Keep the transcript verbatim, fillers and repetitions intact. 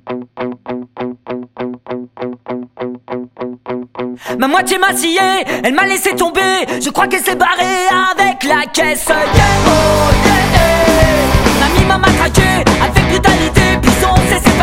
Ma moitié m'a scié, elle m'a laissé tomber. Je crois qu'elle s'est barrée avec la caisse. Yeah, oh, yeah, yeah. Mamie m'a matraqué avec brutalité, puis on s'est séparés.